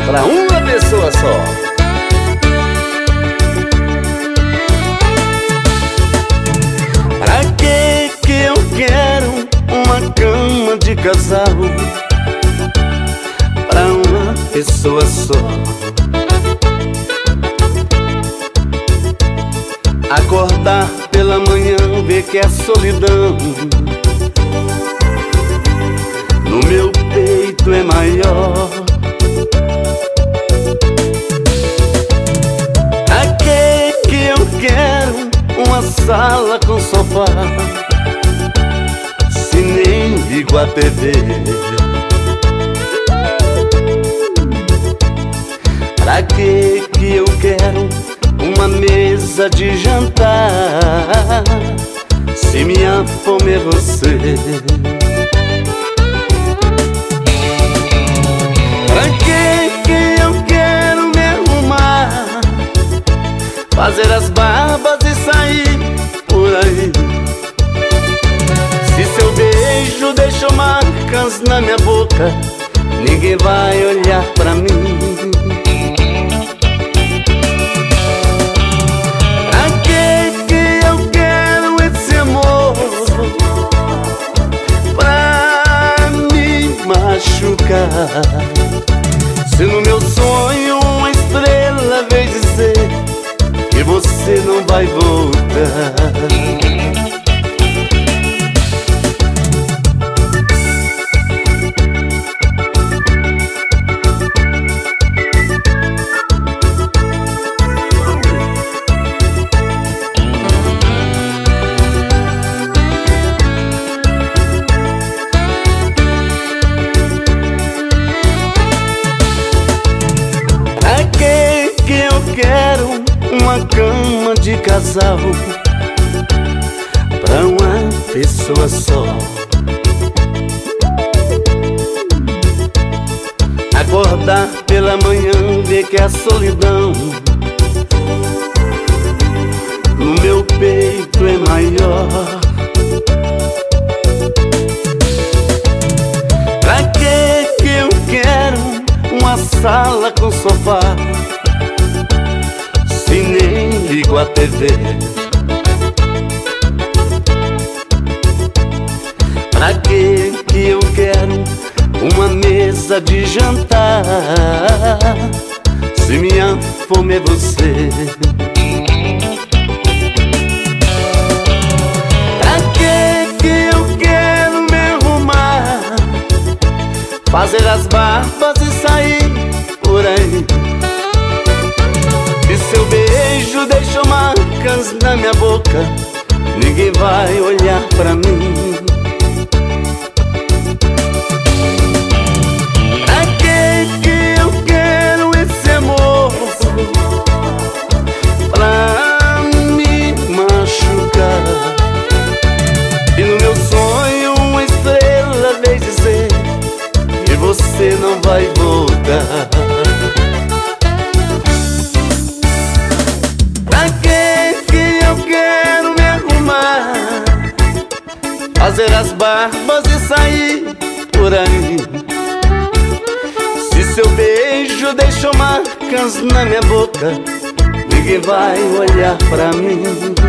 pra uma pessoa só. Pra que eu quero uma cama de casal pra uma pessoa só? Acordar pela manhã, ver que é solidão no meu peito é maior. Pra que eu quero uma sala com sofá se nem ligo a TV? Pra que eu quero uma mesa de jantar se minha fome é você? Pra que eu quero me arrumar, fazer as barbas e sair por aí, se seu beijo deixou marcas na minha boca, ninguém vai olhar pra mim? Se no meu sonho uma estrela veio dizer que você não vai voltar. Quero uma cama de casal pra uma pessoa só. Acordar pela manhã, ver que a solidão no meu peito é maior. Pra que eu quero uma sala com sofá se nem ligo a TV? Pra que eu quero uma mesa de jantar se minha fome é você? Pra que eu quero me arrumar, fazer as barbas e sair por aí, se seu beijo deixou marcas na minha boca, ninguém vai olhar pra mim? Pra que eu quero esse amor pra me machucar? E no meu sonho uma estrela veio dizer que você não vai voltar. Fazer as barbas e sair por aí, se seu beijo deixou marcas na minha boca, ninguém vai olhar pra mim.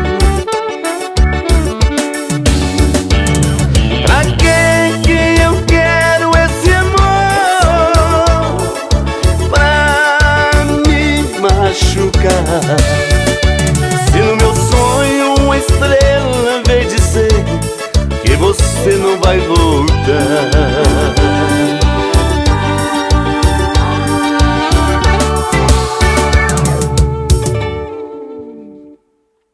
Pra que eu quero esse amor pra me machucar? Se no meu sonho uma estrela veio dizer que você não vai voltar.